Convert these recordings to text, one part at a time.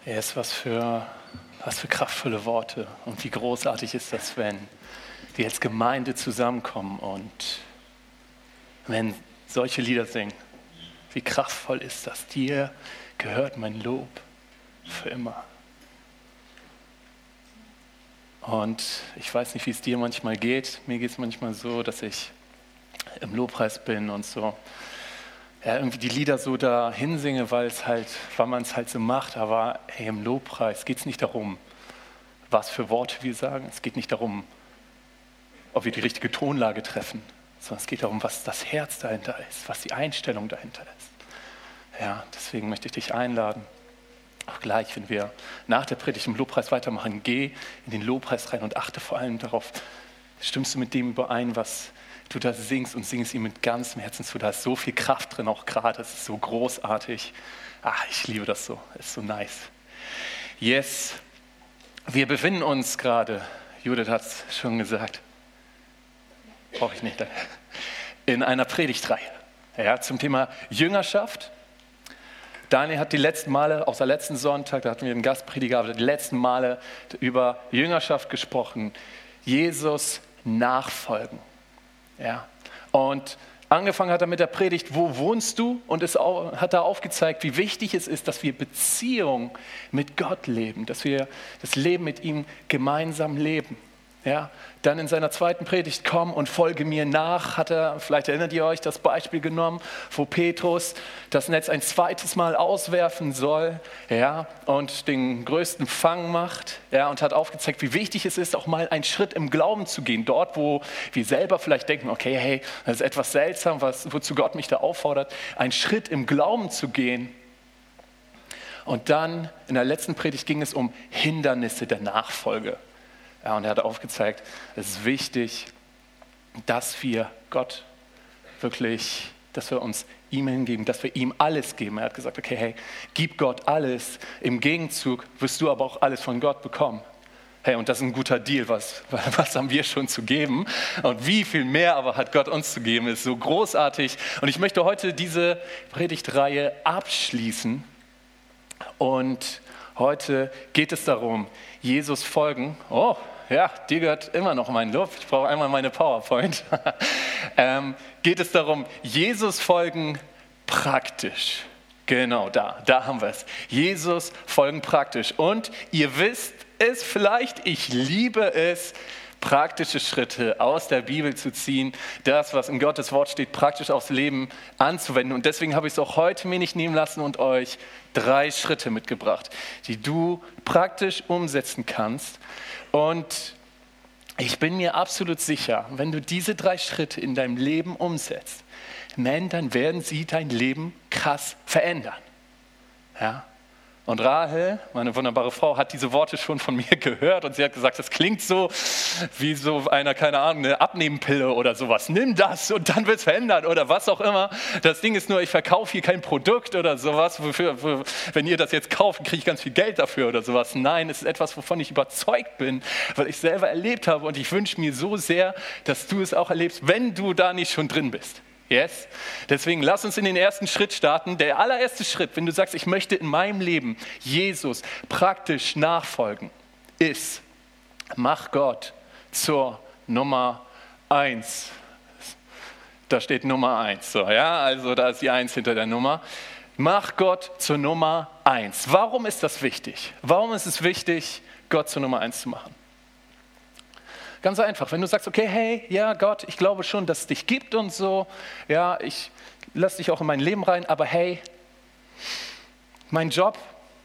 Yes, was für kraftvolle Worte. Und wie großartig ist das, wenn wir als Gemeinde zusammenkommen und wenn solche Lieder singen. Wie kraftvoll ist das? Dir gehört mein Lob für immer. Und ich weiß nicht, wie es dir manchmal geht. Mir geht es manchmal so, dass ich im Lobpreis bin und so irgendwie die Lieder so da hinsinge, weil man es halt so macht. Aber hey, im Lobpreis geht es nicht darum, was für Worte wir sagen. Es geht nicht darum, ob wir die richtige Tonlage treffen, sondern es geht darum, was das Herz dahinter ist, was die Einstellung dahinter ist. Ja, deswegen möchte ich dich einladen, auch gleich, wenn wir nach der Predigt im Lobpreis weitermachen, geh in den Lobpreis rein und achte vor allem darauf, stimmst du mit dem überein, was du da singst und singst ihm mit ganzem Herzen zu. Da ist so viel Kraft drin, auch gerade, es ist so großartig. Ich liebe das so, es ist so nice. Yes, wir befinden uns gerade, Judith hat es schon gesagt, brauche ich nicht, in einer Predigtreihe zum Thema Jüngerschaft. Daniel hat die letzten Male, außer letzten Sonntag, da hatten wir einen Gastprediger, aber die letzten Male über Jüngerschaft gesprochen. Jesus nachfolgen. Ja. Und angefangen hat er mit der Predigt, wo wohnst du? Und hat da aufgezeigt, wie wichtig es ist, dass wir Beziehung mit Gott leben, dass wir das Leben mit ihm gemeinsam leben. Ja, dann in seiner zweiten Predigt, komm und folge mir nach, hat er, vielleicht erinnert ihr euch, das Beispiel genommen, wo Petrus das Netz ein zweites Mal auswerfen soll, und den größten Fang macht, und hat aufgezeigt, wie wichtig es ist, auch mal einen Schritt im Glauben zu gehen, dort, wo wir selber vielleicht denken, okay, hey, das ist etwas seltsam, wozu Gott mich da auffordert, einen Schritt im Glauben zu gehen. Und dann, in der letzten Predigt ging es um Hindernisse der Nachfolge. Und er hat aufgezeigt, es ist wichtig, dass wir Gott wirklich, dass wir uns ihm hingeben, dass wir ihm alles geben. Er hat gesagt, okay, hey, gib Gott alles, im Gegenzug wirst du aber auch alles von Gott bekommen. Hey, und das ist ein guter Deal, was haben wir schon zu geben? Und wie viel mehr aber hat Gott uns zu geben, ist so großartig. Und ich möchte heute diese Predigtreihe abschließen. Und heute geht es darum, Jesus folgen. Oh, ja, dir gehört immer noch mein Lob. Ich brauche einmal meine PowerPoint. Geht es darum, Jesus folgen praktisch. Genau, da haben wir es. Jesus folgen praktisch. Und ihr wisst es vielleicht, ich liebe es, praktische Schritte aus der Bibel zu ziehen, das, was in Gottes Wort steht, praktisch aufs Leben anzuwenden. Und deswegen habe ich es auch heute mir nicht nehmen lassen und euch 3 Schritte mitgebracht, die du praktisch umsetzen kannst. Und ich bin mir absolut sicher, wenn du diese 3 Schritte in deinem Leben umsetzt, dann werden sie dein Leben krass verändern. Ja? Und Rahel, meine wunderbare Frau, hat diese Worte schon von mir gehört und sie hat gesagt, das klingt so wie so eine Abnehmpille oder sowas. Nimm das und dann wird es verändern oder was auch immer. Das Ding ist nur, ich verkaufe hier kein Produkt oder sowas. Wenn ihr das jetzt kauft, kriege ich ganz viel Geld dafür oder sowas. Nein, es ist etwas, wovon ich überzeugt bin, weil ich selber erlebt habe und ich wünsche mir so sehr, dass du es auch erlebst, wenn du da nicht schon drin bist. Yes? Deswegen lass uns in den ersten Schritt starten. Der allererste Schritt, wenn du sagst, ich möchte in meinem Leben Jesus praktisch nachfolgen, ist, mach Gott zur Nummer 1. Da steht Nummer 1. So, ja? Also da ist die 1 hinter der Nummer. Mach Gott zur Nummer 1. Warum ist das wichtig? Warum ist es wichtig, Gott zur Nummer 1 zu machen? Ganz einfach, wenn du sagst, okay, hey, ja Gott, ich glaube schon, dass es dich gibt und so, ja, ich lasse dich auch in mein Leben rein, aber hey, mein Job,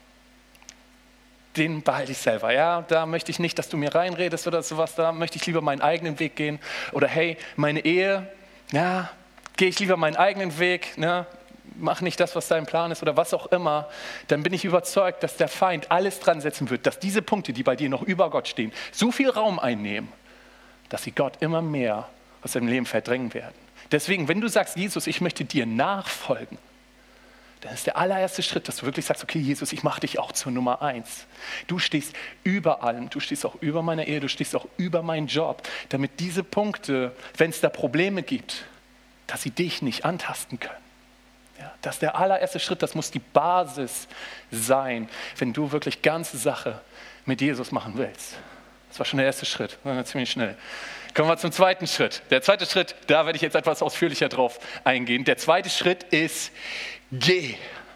den behalte ich selber, ja, da möchte ich nicht, dass du mir reinredest oder sowas, da möchte ich lieber meinen eigenen Weg gehen oder hey, meine Ehe, ja, gehe ich lieber meinen eigenen Weg, ne? Mach nicht das, was dein Plan ist oder was auch immer, dann bin ich überzeugt, dass der Feind alles dran setzen wird, dass diese Punkte, die bei dir noch über Gott stehen, so viel Raum einnehmen, dass sie Gott immer mehr aus deinem Leben verdrängen werden. Deswegen, wenn du sagst, Jesus, ich möchte dir nachfolgen, dann ist der allererste Schritt, dass du wirklich sagst, okay, Jesus, ich mache dich auch zur Nummer 1. Du stehst über allem, du stehst auch über meiner Ehe, du stehst auch über meinen Job, damit diese Punkte, wenn es da Probleme gibt, dass sie dich nicht antasten können. Ja, das ist der allererste Schritt, das muss die Basis sein, wenn du wirklich ganze Sache mit Jesus machen willst. Das war schon der erste Schritt, ziemlich schnell. Kommen wir zum zweiten Schritt. Der zweite Schritt, da werde ich jetzt etwas ausführlicher drauf eingehen. Der zweite Schritt ist, geh.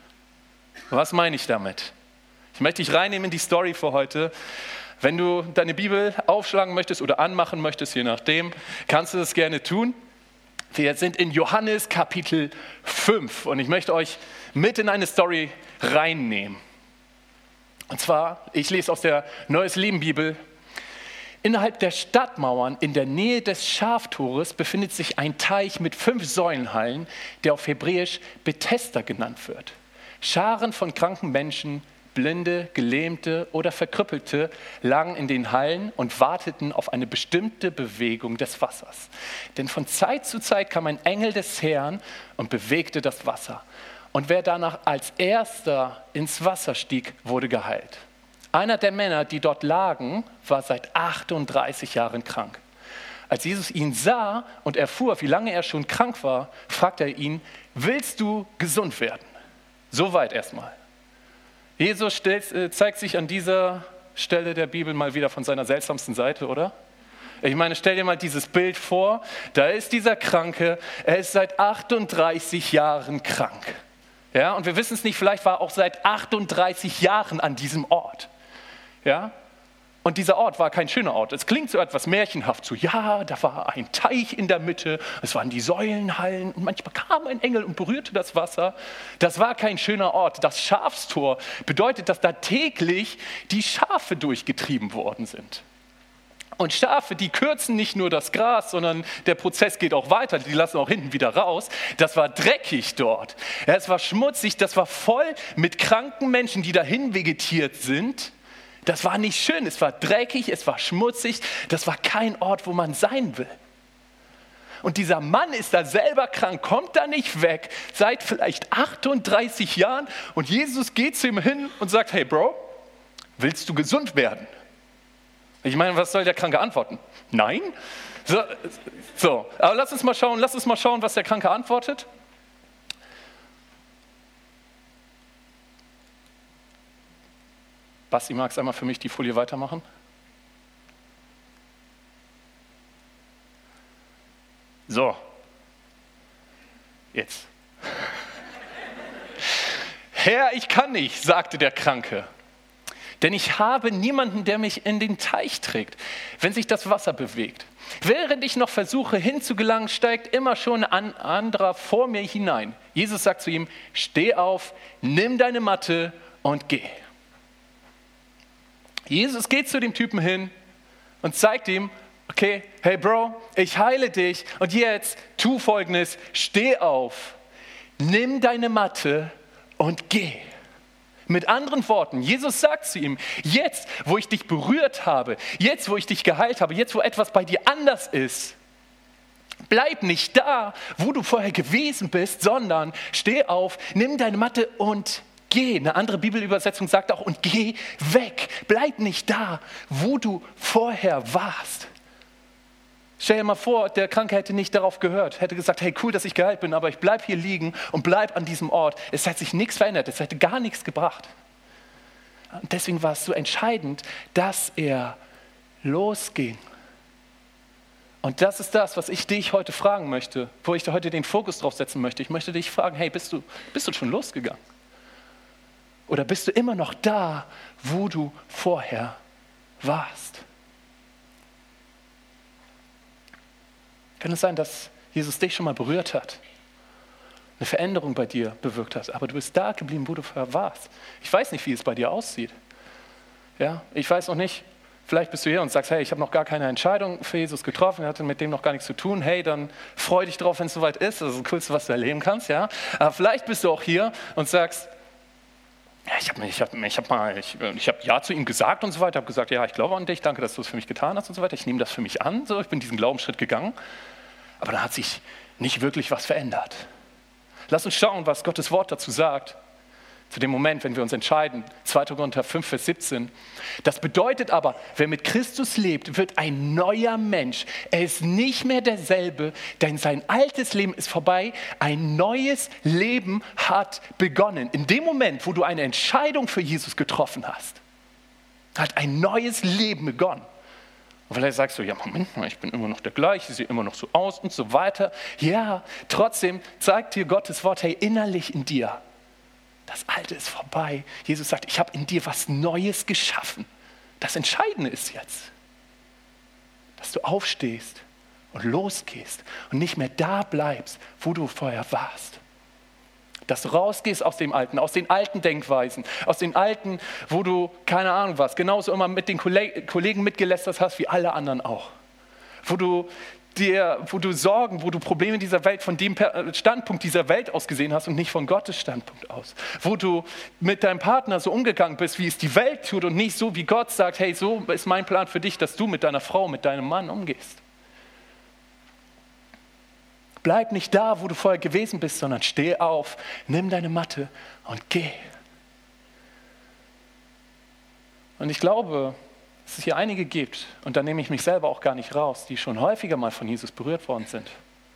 Was meine ich damit? Ich möchte dich reinnehmen in die Story für heute. Wenn du deine Bibel aufschlagen möchtest oder anmachen möchtest, je nachdem, kannst du das gerne tun. Wir sind in Johannes Kapitel 5 und ich möchte euch mit in eine Story reinnehmen. Und zwar, ich lese aus der Neues Leben Bibel. Innerhalb der Stadtmauern in der Nähe des Schaftores befindet sich ein Teich mit 5 Säulenhallen, der auf Hebräisch Bethesda genannt wird. Scharen von kranken Menschen, Blinde, Gelähmte oder Verkrüppelte lagen in den Hallen und warteten auf eine bestimmte Bewegung des Wassers. Denn von Zeit zu Zeit kam ein Engel des Herrn und bewegte das Wasser. Und wer danach als erster ins Wasser stieg, wurde geheilt. Einer der Männer, die dort lagen, war seit 38 Jahren krank. Als Jesus ihn sah und erfuhr, wie lange er schon krank war, fragte er ihn, willst du gesund werden? Soweit erstmal. Jesus zeigt sich an dieser Stelle der Bibel mal wieder von seiner seltsamsten Seite, oder? Ich meine, stell dir mal dieses Bild vor, da ist dieser Kranke, er ist seit 38 Jahren krank. Ja, und wir wissen es nicht, vielleicht war er auch seit 38 Jahren an diesem Ort. Ja? Und dieser Ort war kein schöner Ort. Es klingt so etwas märchenhaft, so ja, da war ein Teich in der Mitte, es waren die Säulenhallen und manchmal kam ein Engel und berührte das Wasser. Das war kein schöner Ort. Das Schafstor bedeutet, dass da täglich die Schafe durchgetrieben worden sind. Und Schafe, die kürzen nicht nur das Gras, sondern der Prozess geht auch weiter, die lassen auch hinten wieder raus. Das war dreckig dort. Ja, es war schmutzig, das war voll mit kranken Menschen, die dahin vegetiert sind. Das war nicht schön, es war dreckig, es war schmutzig, das war kein Ort, wo man sein will. Und dieser Mann ist da selber krank, kommt da nicht weg, seit vielleicht 38 Jahren und Jesus geht zu ihm hin und sagt, hey Bro, willst du gesund werden? Ich meine, was soll der Kranke antworten? Nein? So, aber lass uns mal schauen, was der Kranke antwortet. Basti, magst du einmal für mich die Folie weitermachen? So, jetzt. Herr, ich kann nicht, sagte der Kranke, denn ich habe niemanden, der mich in den Teich trägt, wenn sich das Wasser bewegt. Während ich noch versuche hinzugelangen, steigt immer schon ein anderer vor mir hinein. Jesus sagt zu ihm, steh auf, nimm deine Matte und geh. Jesus geht zu dem Typen hin und zeigt ihm, okay, hey Bro, ich heile dich und jetzt tu Folgendes, steh auf, nimm deine Matte und geh. Mit anderen Worten, Jesus sagt zu ihm, jetzt, wo ich dich berührt habe, jetzt, wo ich dich geheilt habe, jetzt, wo etwas bei dir anders ist, bleib nicht da, wo du vorher gewesen bist, sondern steh auf, nimm deine Matte und geh. Eine andere Bibelübersetzung sagt auch, und geh weg. Bleib nicht da, wo du vorher warst. Stell dir mal vor, der Kranke hätte nicht darauf gehört, hätte gesagt, hey, cool, dass ich geheilt bin, aber ich bleibe hier liegen und bleib an diesem Ort. Es hat sich nichts verändert, es hätte gar nichts gebracht. Und deswegen war es so entscheidend, dass er losging. Und das ist das, was ich dich heute fragen möchte, wo ich heute den Fokus drauf setzen möchte. Ich möchte dich fragen, hey, bist du schon losgegangen? Oder bist du immer noch da, wo du vorher warst? Kann es sein, dass Jesus dich schon mal berührt hat, eine Veränderung bei dir bewirkt hat, aber du bist da geblieben, wo du vorher warst? Ich weiß nicht, wie es bei dir aussieht. Ja, ich weiß noch nicht, vielleicht bist du hier und sagst, hey, ich habe noch gar keine Entscheidung für Jesus getroffen, ich hatte mit dem noch gar nichts zu tun. Hey, dann freu dich drauf, wenn es soweit ist. Das ist das Coolste, was du erleben kannst. Ja? Aber vielleicht bist du auch hier und sagst, ja, ich habe Ja zu ihm gesagt und so weiter, habe gesagt, ja, ich glaube an dich, danke, dass du es für mich getan hast und so weiter. Ich nehme das für mich an, so, ich bin diesen Glaubensschritt gegangen, aber da hat sich nicht wirklich was verändert. Lass uns schauen, was Gottes Wort dazu sagt. Zu dem Moment, wenn wir uns entscheiden, 2. Korinther 5, Vers 17. Das bedeutet aber, wer mit Christus lebt, wird ein neuer Mensch. Er ist nicht mehr derselbe, denn sein altes Leben ist vorbei. Ein neues Leben hat begonnen. In dem Moment, wo du eine Entscheidung für Jesus getroffen hast, hat ein neues Leben begonnen. Und vielleicht sagst du, ja Moment mal, ich bin immer noch der gleiche, ich sehe immer noch so aus und so weiter. Ja, trotzdem zeigt dir Gottes Wort, hey, innerlich in dir, das Alte ist vorbei. Jesus sagt, ich habe in dir was Neues geschaffen. Das Entscheidende ist jetzt, dass du aufstehst und losgehst und nicht mehr da bleibst, wo du vorher warst. Dass du rausgehst aus dem Alten, aus den alten Denkweisen, aus den alten, wo du, keine Ahnung was, genauso immer mit den Kollegen mitgelästert hast, wie alle anderen auch. Wo du Sorgen, wo du Probleme dieser Welt von dem Standpunkt dieser Welt aus gesehen hast und nicht von Gottes Standpunkt aus. Wo du mit deinem Partner so umgegangen bist, wie es die Welt tut und nicht so, wie Gott sagt, hey, so ist mein Plan für dich, dass du mit deiner Frau, mit deinem Mann umgehst. Bleib nicht da, wo du vorher gewesen bist, sondern steh auf, nimm deine Matte und geh. Und ich glaube, dass es hier einige gibt, und da nehme ich mich selber auch gar nicht raus, die schon häufiger mal von Jesus berührt worden sind,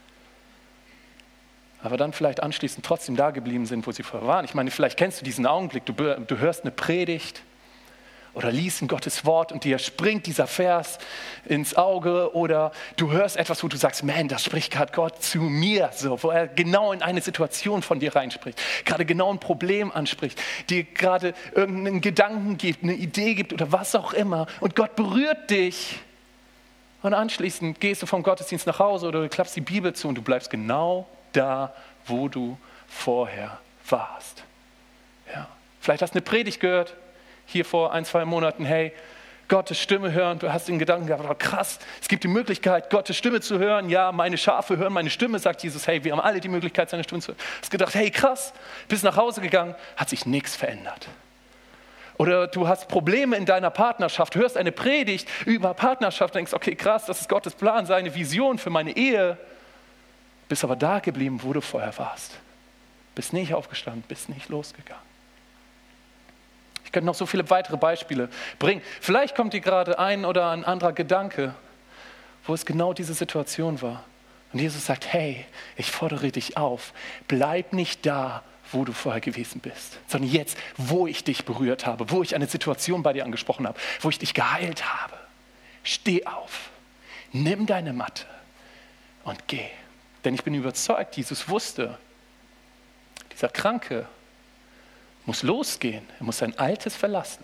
aber dann vielleicht anschließend trotzdem da geblieben sind, wo sie vorher waren. Ich meine, vielleicht kennst du diesen Augenblick, du hörst eine Predigt oder liest in Gottes Wort und dir springt dieser Vers ins Auge oder du hörst etwas, wo du sagst, man, das spricht gerade Gott zu mir, so, wo er genau in eine Situation von dir reinspricht, gerade genau ein Problem anspricht, dir gerade irgendeinen Gedanken gibt, eine Idee gibt oder was auch immer und Gott berührt dich und anschließend gehst du vom Gottesdienst nach Hause oder du klappst die Bibel zu und du bleibst genau da, wo du vorher warst. Ja. Vielleicht hast du eine Predigt gehört, hier vor 1-2 Monaten, hey, Gottes Stimme hören, du hast den Gedanken gehabt, oh, krass, es gibt die Möglichkeit, Gottes Stimme zu hören, ja, meine Schafe hören meine Stimme, sagt Jesus, hey, wir haben alle die Möglichkeit, seine Stimme zu hören. Du hast gedacht, hey, krass, bist nach Hause gegangen, hat sich nichts verändert. Oder du hast Probleme in deiner Partnerschaft, hörst eine Predigt über Partnerschaft, denkst, okay, krass, das ist Gottes Plan, seine Vision für meine Ehe, bist aber da geblieben, wo du vorher warst. Bist nicht aufgestanden, bist nicht losgegangen. Ich könnte noch so viele weitere Beispiele bringen. Vielleicht kommt dir gerade ein oder ein anderer Gedanke, wo es genau diese Situation war. Und Jesus sagt, hey, ich fordere dich auf, bleib nicht da, wo du vorher gewesen bist, sondern jetzt, wo ich dich berührt habe, wo ich eine Situation bei dir angesprochen habe, wo ich dich geheilt habe. Steh auf, nimm deine Matte und geh. Denn ich bin überzeugt, Jesus wusste, dieser Kranke muss losgehen, er muss sein Altes verlassen,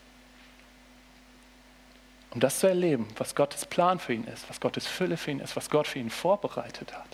um das zu erleben, was Gottes Plan für ihn ist, was Gottes Fülle für ihn ist, was Gott für ihn vorbereitet hat.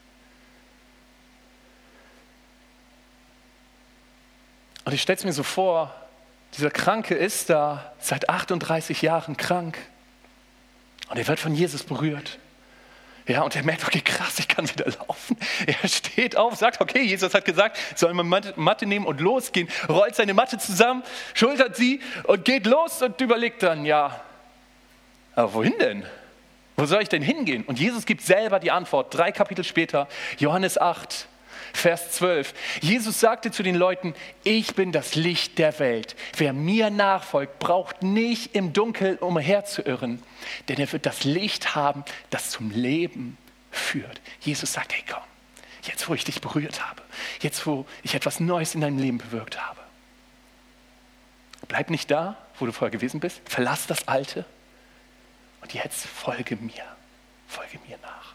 Und ich stelle es mir so vor, dieser Kranke ist da seit 38 Jahren krank und er wird von Jesus berührt. Ja, und er merkt, okay, krass, ich kann wieder laufen. Er steht auf, sagt, okay, Jesus hat gesagt, soll man Matte nehmen und losgehen, rollt seine Matte zusammen, schultert sie und geht los und überlegt dann, ja, aber wohin denn? Wo soll ich denn hingehen? Und Jesus gibt selber die Antwort, 3 Kapitel später, Johannes 8, Vers 12. Jesus sagte zu den Leuten, ich bin das Licht der Welt. Wer mir nachfolgt, braucht nicht im Dunkeln umherzuirren, denn er wird das Licht haben, das zum Leben führt. Jesus sagt, hey komm, jetzt wo ich dich berührt habe, jetzt wo ich etwas Neues in deinem Leben bewirkt habe. Bleib nicht da, wo du vorher gewesen bist, verlass das Alte und jetzt folge mir nach.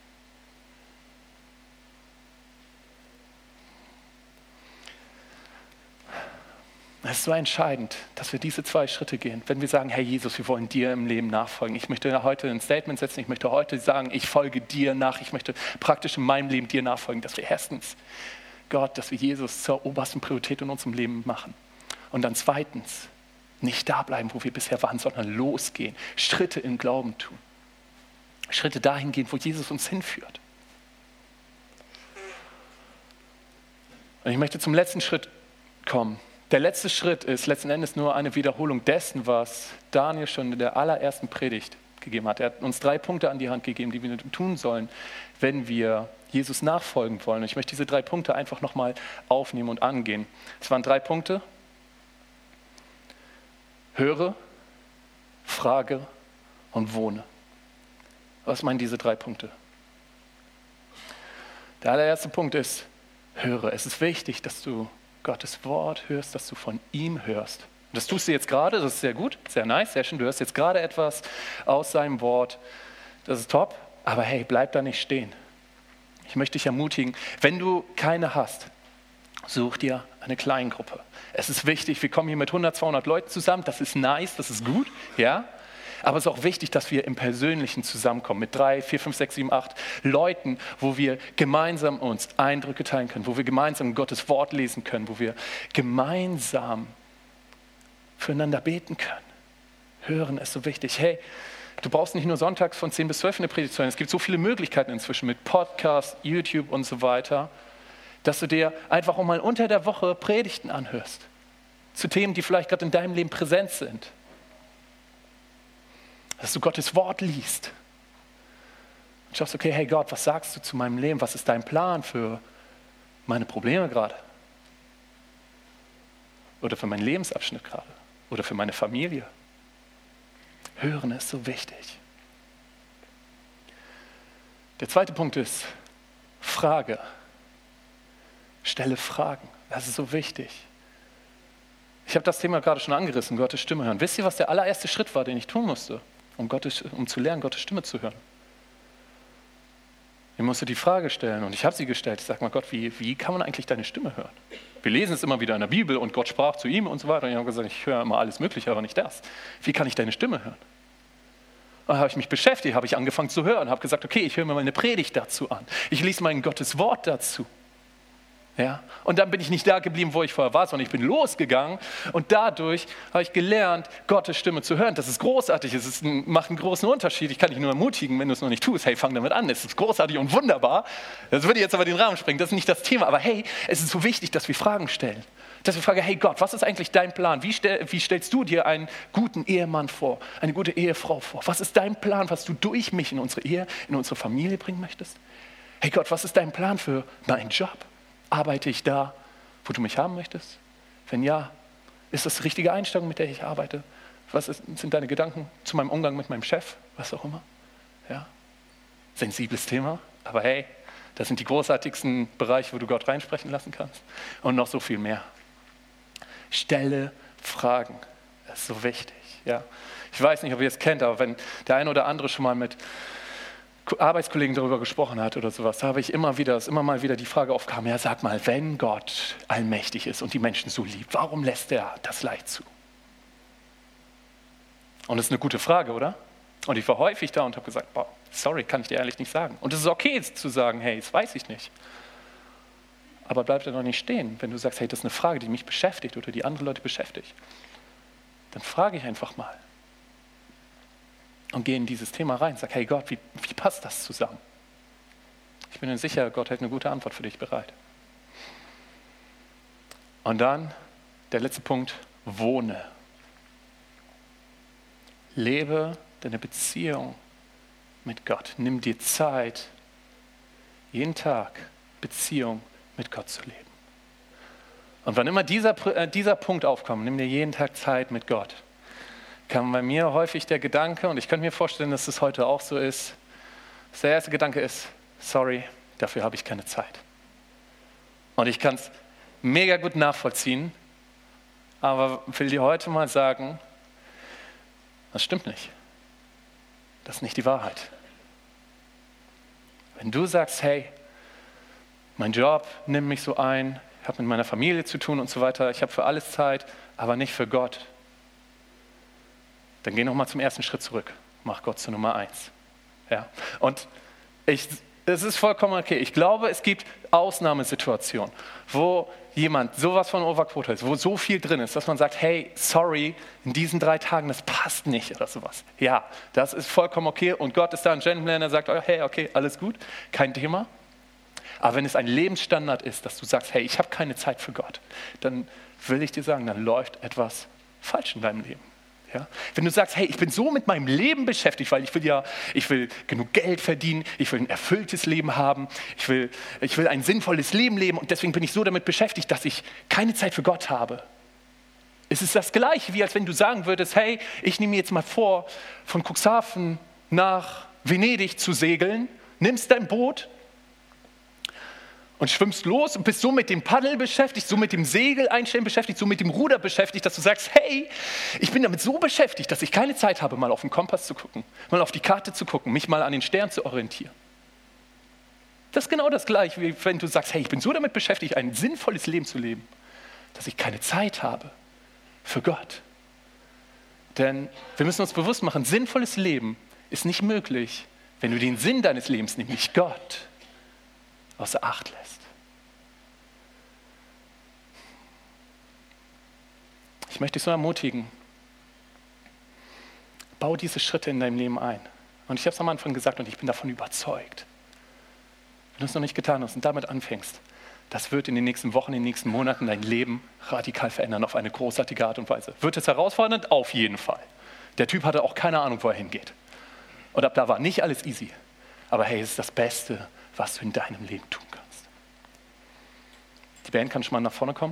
Es ist so entscheidend, dass wir diese 2 Schritte gehen. Wenn wir sagen, Herr Jesus, wir wollen dir im Leben nachfolgen. Ich möchte heute ein Statement setzen, ich möchte heute sagen, ich folge dir nach. Ich möchte praktisch in meinem Leben dir nachfolgen, dass wir erstens Gott, dass wir Jesus zur obersten Priorität in unserem Leben machen. Und dann zweitens, nicht da bleiben, wo wir bisher waren, sondern losgehen, Schritte im Glauben tun. Schritte dahin gehen, wo Jesus uns hinführt. Und ich möchte zum letzten Schritt kommen. Der letzte Schritt ist letzten Endes nur eine Wiederholung dessen, was Daniel schon in der allerersten Predigt gegeben hat. Er hat uns 3 Punkte an die Hand gegeben, die wir tun sollen, wenn wir Jesus nachfolgen wollen. Und ich möchte diese 3 Punkte einfach nochmal aufnehmen und angehen. Es waren 3 Punkte. Höre, frage und wohne. Was meinen diese 3 Punkte? Der allererste Punkt ist, höre. Es ist wichtig, dass du Gottes Wort hörst, dass du von ihm hörst. Und das tust du jetzt gerade, das ist sehr gut, sehr nice, sehr schön. Du hörst jetzt gerade etwas aus seinem Wort. Das ist top, aber hey, bleib da nicht stehen. Ich möchte dich ermutigen, wenn du keine hast, such dir eine Kleingruppe. Es ist wichtig, wir kommen hier mit 100, 200 Leuten zusammen, das ist nice, das ist gut, ja. Aber es ist auch wichtig, dass wir im Persönlichen zusammenkommen mit 3, 4, 5, 6, 7, 8 Leuten, wo wir gemeinsam uns Eindrücke teilen können, wo wir gemeinsam Gottes Wort lesen können, wo wir gemeinsam füreinander beten können. Hören ist so wichtig. Hey, du brauchst nicht nur sonntags von 10 bis 12 eine Predigt zu hören. Es gibt so viele Möglichkeiten inzwischen mit Podcasts, YouTube und so weiter, dass du dir einfach auch mal unter der Woche Predigten anhörst. Zu Themen, die vielleicht gerade in deinem Leben präsent sind. Dass du Gottes Wort liest. Und schaust, okay, hey Gott, was sagst du zu meinem Leben? Was ist dein Plan für meine Probleme gerade? Oder für meinen Lebensabschnitt gerade? Oder für meine Familie? Hören ist so wichtig. Der zweite Punkt ist, Frage. Stelle Fragen. Das ist so wichtig. Ich habe das Thema gerade schon angerissen, Gottes Stimme hören. Wisst ihr, was der allererste Schritt war, den ich tun musste, um zu lernen, Gottes Stimme zu hören? Ich musste die Frage stellen und ich habe sie gestellt. Ich sage mal, Gott, wie kann man eigentlich deine Stimme hören? Wir lesen es immer wieder in der Bibel und Gott sprach zu ihm und so weiter. Und ich habe gesagt, ich höre immer alles Mögliche, aber nicht das. Wie kann ich deine Stimme hören? Und dann habe ich mich beschäftigt, habe ich angefangen zu hören, habe gesagt, okay, ich höre mir mal eine Predigt dazu an. Ich lese mein Gottes Wort dazu. Ja? Und dann bin ich nicht da geblieben, wo ich vorher war, sondern ich bin losgegangen und dadurch habe ich gelernt, Gottes Stimme zu hören. Das ist großartig, macht einen großen Unterschied. Ich kann dich nur ermutigen, wenn du es noch nicht tust, hey, fang damit an, es ist großartig und wunderbar. Das würde jetzt aber den Rahmen sprengen, das ist nicht das Thema, aber hey, es ist so wichtig, dass wir Fragen stellen. Dass wir fragen, hey Gott, was ist eigentlich dein Plan? Wie stellst du dir einen guten Ehemann vor, eine gute Ehefrau vor? Was ist dein Plan, was du durch mich in unsere Ehe, in unsere Familie bringen möchtest? Hey Gott, was ist dein Plan für meinen Job? Arbeite ich da, wo du mich haben möchtest? Wenn ja, ist das die richtige Einstellung, mit der ich arbeite? Sind deine Gedanken zu meinem Umgang mit meinem Chef? Was auch immer. Ja? Sensibles Thema, aber hey, das sind die großartigsten Bereiche, wo du Gott reinsprechen lassen kannst. Und noch so viel mehr. Stelle Fragen. Das ist so wichtig. Ja? Ich weiß nicht, ob ihr es kennt, aber wenn der eine oder andere schon mal mit Arbeitskollegen darüber gesprochen hat oder sowas, da habe ich immer mal wieder die Frage aufkam, ja, sag mal, wenn Gott allmächtig ist und die Menschen so liebt, warum lässt er das Leid zu? Und das ist eine gute Frage, oder? Und ich war häufig da und habe gesagt, boah, sorry, kann ich dir ehrlich nicht sagen. Und es ist okay zu sagen, hey, das weiß ich nicht. Aber bleib da noch nicht stehen, wenn du sagst, hey, das ist eine Frage, die mich beschäftigt oder die andere Leute beschäftigt. Dann frage ich einfach mal. Und gehe in dieses Thema rein. Sag, hey Gott, wie passt das zusammen? Ich bin mir sicher, Gott hält eine gute Antwort für dich bereit. Und dann der letzte Punkt, wohne. Lebe deine Beziehung mit Gott. Nimm dir Zeit, jeden Tag Beziehung mit Gott zu leben. Und wann immer dieser Punkt aufkommt, nimm dir jeden Tag Zeit mit Gott, kam bei mir häufig der Gedanke, und ich könnte mir vorstellen, dass es heute auch so ist, dass der erste Gedanke ist, sorry, dafür habe ich keine Zeit. Und ich kann es mega gut nachvollziehen, aber will dir heute mal sagen, das stimmt nicht. Das ist nicht die Wahrheit. Wenn du sagst, hey, mein Job nimmt mich so ein, ich habe mit meiner Familie zu tun und so weiter, ich habe für alles Zeit, aber nicht für Gott, dann geh nochmal zum ersten Schritt zurück. Mach Gott zur Nummer 1. Ja? Und es ist vollkommen okay. Ich glaube, es gibt Ausnahmesituationen, wo jemand sowas von Overquote ist, wo so viel drin ist, dass man sagt, hey, sorry, in diesen 3 Tagen, das passt nicht oder sowas. Ja, das ist vollkommen okay und Gott ist da ein Gentleman, der sagt, hey, okay, alles gut, kein Thema. Aber wenn es ein Lebensstandard ist, dass du sagst, hey, ich habe keine Zeit für Gott, dann will ich dir sagen, dann läuft etwas falsch in deinem Leben. Ja? Wenn du sagst, hey, ich bin so mit meinem Leben beschäftigt, weil ich will genug Geld verdienen, ich will ein erfülltes Leben haben, ich will ein sinnvolles Leben leben und deswegen bin ich so damit beschäftigt, dass ich keine Zeit für Gott habe. Es ist das Gleiche, wie als wenn du sagen würdest, hey, ich nehme mir jetzt mal vor, von Cuxhaven nach Venedig zu segeln, nimmst dein Boot und schwimmst los und bist so mit dem Paddel beschäftigt, so mit dem Segel einstellen beschäftigt, so mit dem Ruder beschäftigt, dass du sagst, hey, ich bin damit so beschäftigt, dass ich keine Zeit habe, mal auf den Kompass zu gucken, mal auf die Karte zu gucken, mich mal an den Stern zu orientieren. Das ist genau das Gleiche, wie wenn du sagst, hey, ich bin so damit beschäftigt, ein sinnvolles Leben zu leben, dass ich keine Zeit habe für Gott. Denn wir müssen uns bewusst machen, sinnvolles Leben ist nicht möglich, wenn du den Sinn deines Lebens, nämlich Gott, außer Acht lässt. Ich möchte dich so ermutigen, bau diese Schritte in deinem Leben ein. Und ich habe es am Anfang gesagt und ich bin davon überzeugt. Wenn du es noch nicht getan hast und damit anfängst, das wird in den nächsten Wochen, in den nächsten Monaten dein Leben radikal verändern auf eine großartige Art und Weise. Wird es herausfordernd? Auf jeden Fall. Der Typ hatte auch keine Ahnung, wo er hingeht. Und ab da war nicht alles easy. Aber hey, es ist das Beste, was du in deinem Leben tun kannst. Die Band kann schon mal nach vorne kommen.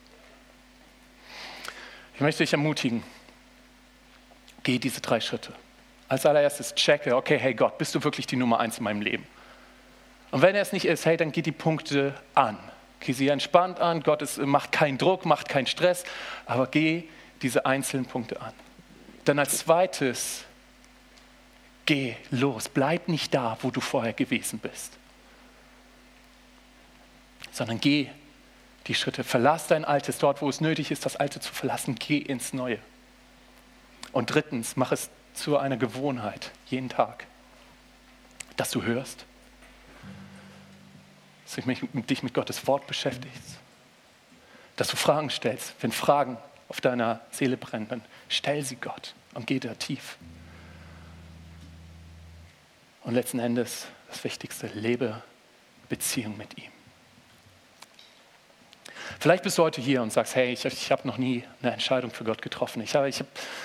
Ich möchte dich ermutigen, geh diese 3 Schritte. Als allererstes checke, okay, hey Gott, bist du wirklich die Nummer 1 in meinem Leben? Und wenn er es nicht ist, hey, dann geh die Punkte an. Geh sie entspannt an, Gott macht keinen Druck, macht keinen Stress, aber geh diese einzelnen Punkte an. Dann als zweites, geh los, bleib nicht da, wo du vorher gewesen bist. Sondern geh die Schritte, verlass dein Altes dort, wo es nötig ist, das Alte zu verlassen, geh ins Neue. Und drittens, mach es zu einer Gewohnheit, jeden Tag, dass du hörst, dass du dich mit Gottes Wort beschäftigst, dass du Fragen stellst. Wenn Fragen auf deiner Seele brennen, dann stell sie Gott und geh da tief. Und letzten Endes, das Wichtigste, lebe Beziehung mit ihm. Vielleicht bist du heute hier und sagst, hey, ich habe noch nie eine Entscheidung für Gott getroffen. Ich habe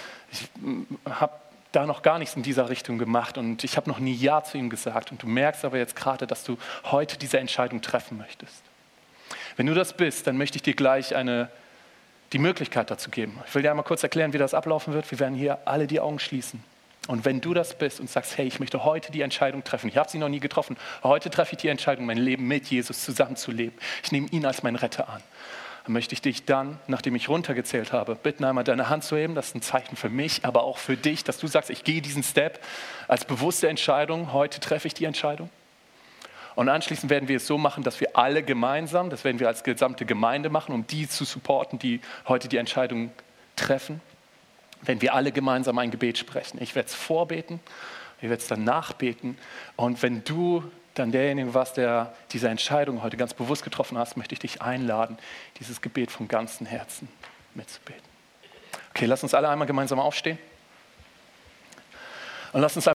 da noch gar nichts in dieser Richtung gemacht und ich habe noch nie Ja zu ihm gesagt. Und du merkst aber jetzt gerade, dass du heute diese Entscheidung treffen möchtest. Wenn du das bist, dann möchte ich dir gleich die Möglichkeit dazu geben. Ich will dir einmal kurz erklären, wie das ablaufen wird. Wir werden hier alle die Augen schließen. Und wenn du das bist und sagst, hey, ich möchte heute die Entscheidung treffen, ich habe sie noch nie getroffen, heute treffe ich die Entscheidung, mein Leben mit Jesus zusammenzuleben. Ich nehme ihn als meinen Retter an. Dann möchte ich dich dann, nachdem ich runtergezählt habe, bitten, einmal deine Hand zu heben. Das ist ein Zeichen für mich, aber auch für dich, dass du sagst, ich gehe diesen Step als bewusste Entscheidung. Heute treffe ich die Entscheidung. Und anschließend werden wir es so machen, dass wir alle gemeinsam, das werden wir als gesamte Gemeinde machen, um die zu supporten, die heute die Entscheidung treffen, wenn wir alle gemeinsam ein Gebet sprechen. Ich werde es vorbeten, ich werde es dann nachbeten. Und wenn du dann derjenige warst, der diese Entscheidung heute ganz bewusst getroffen hast, möchte ich dich einladen, dieses Gebet vom ganzen Herzen mitzubeten. Okay, lass uns alle einmal gemeinsam aufstehen. Und lass uns